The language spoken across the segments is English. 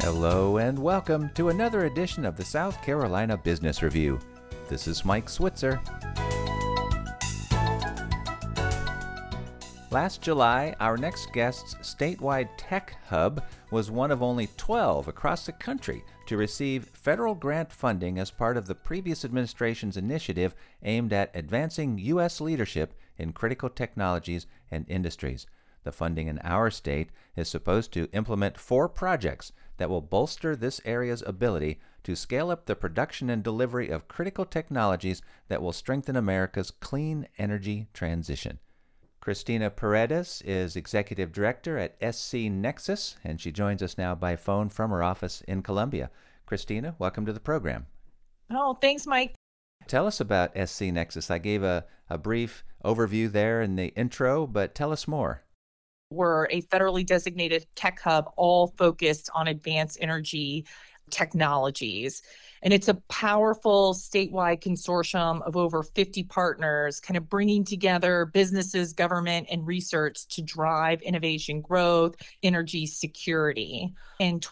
Hello and welcome to another edition of the South Carolina Business Review. This is Mike Switzer. Last July, our next guest's statewide tech hub was one of only 12 across the country to receive federal grant funding as part of the previous administration's initiative aimed at advancing U.S. leadership in critical technologies and industries. The funding in our state is supposed to implement 4 projects that will bolster this area's ability to scale up the production and delivery of critical technologies that will strengthen America's clean energy transition. Christina Paredes is Executive Director at SC Nexus, and she joins us now by phone from her office in Columbia. Christina, welcome to the program. Oh, thanks, Mike. Tell us about SC Nexus. I gave a brief overview there in the intro, but tell us more. We're a federally designated tech hub, all focused on advanced energy technologies. And it's a powerful statewide consortium of over 50 partners, kind of bringing together businesses, government, and research to drive innovation growth, energy security. In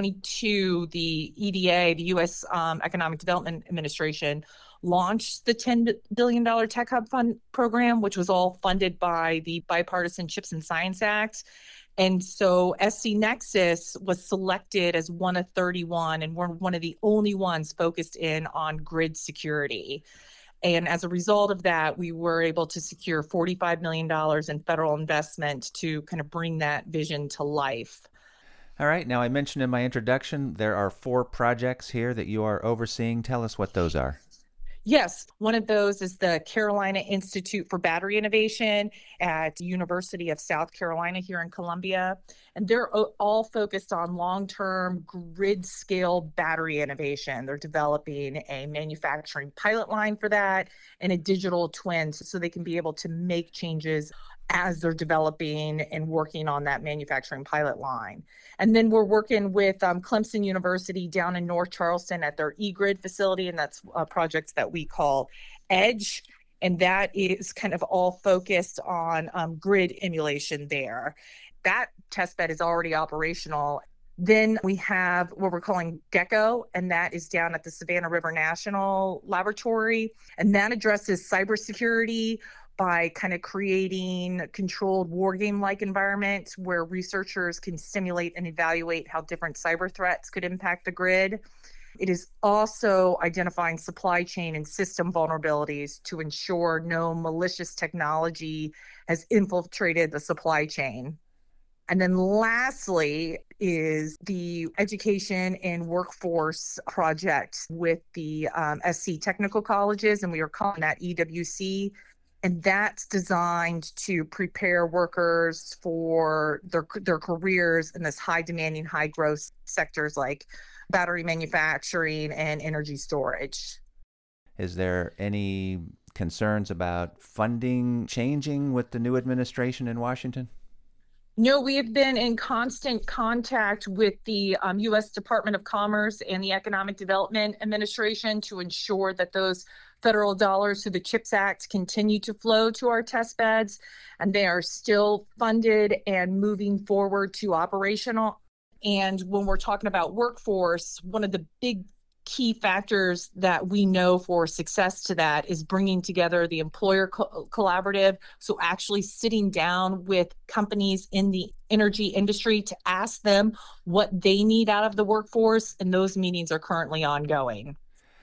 2022, the EDA, the U.S. Economic Development Administration, launched the $10 billion Tech Hub Fund program, which was all funded by the Bipartisan CHIPS and Science Act. And so SC Nexus was selected as one of 31, and we're one of the only ones focused in on grid security. And as a result of that, we were able to secure $45 million in federal investment to kind of bring that vision to life. All right. Now, I mentioned in my introduction, there are 4 projects here that you are overseeing. Tell us what those are. Yes, one of those is the Carolina Institute for Battery Innovation at the University of South Carolina here in Columbia. And they're all focused on long-term grid-scale battery innovation. They're developing a manufacturing pilot line for that and a digital twin so they can be able to make changes as they're developing and working on that manufacturing pilot line. And then we're working with Clemson University down in North Charleston at their eGrid facility, and that's a project that we call EDGE, and that is kind of all focused on grid emulation there. That testbed is already operational. Then we have what we're calling GECKO, and that is down at the Savannah River National Laboratory, and that addresses cybersecurity by kind of creating controlled war game-like environments where researchers can simulate and evaluate how different cyber threats could impact the grid. It is also identifying supply chain and system vulnerabilities to ensure no malicious technology has infiltrated the supply chain. And then lastly is the education and workforce project with the SC technical colleges, and we are calling that EWC. And that's designed to prepare workers for their careers in this high demanding, high growth sectors like battery manufacturing and energy storage. Is there any concerns about funding changing with the new administration in Washington? No, we have been in constant contact with the U.S. Department of Commerce and the Economic Development Administration to ensure that those federal dollars through the CHIPS Act continue to flow to our test beds, and they are still funded and moving forward to operational. And when we're talking about workforce, one of the big key factors that we know for success to that is bringing together the employer collaborative. So actually sitting down with companies in the energy industry to ask them what they need out of the workforce. And those meetings are currently ongoing.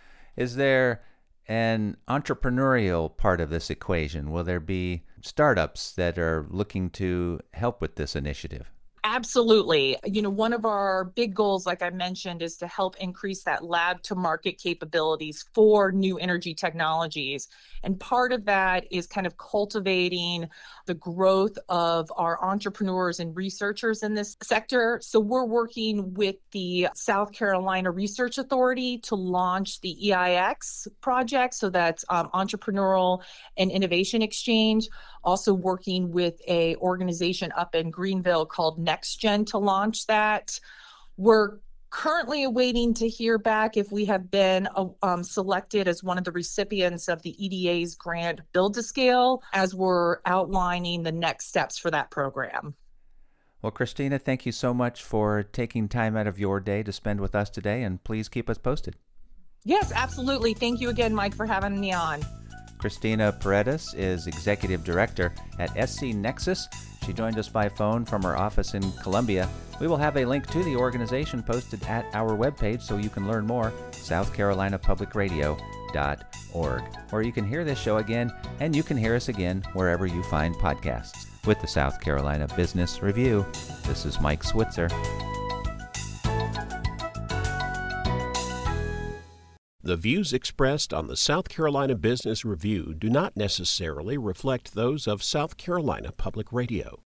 Is there an entrepreneurial part of this equation? Will there be startups that are looking to help with this initiative? Absolutely. One of our big goals, like I mentioned, is to help increase that lab to market capabilities for new energy technologies. And part of that is kind of cultivating the growth of our entrepreneurs and researchers in this sector. So we're working with the South Carolina Research Authority to launch the EIX project. So that's Entrepreneurial and Innovation Exchange. Also working with a organization up in Greenville called NextGen to launch that. We're currently awaiting to hear back if we have been selected as one of the recipients of the EDA's grant Build to Scale as we're outlining the next steps for that program. Well, Christina, thank you so much for taking time out of your day to spend with us today, and please keep us posted. Yes, absolutely. Thank you again, Mike, for having me on. Christina Paredes is Executive Director at SC Nexus. She joined us by phone from her office in Columbia. We will have a link to the organization posted at our webpage so you can learn more, southcarolinapublicradio.org, where you can hear this show again, and you can hear us again wherever you find podcasts. With the South Carolina Business Review, this is Mike Switzer. The views expressed on the South Carolina Business Review do not necessarily reflect those of South Carolina Public Radio.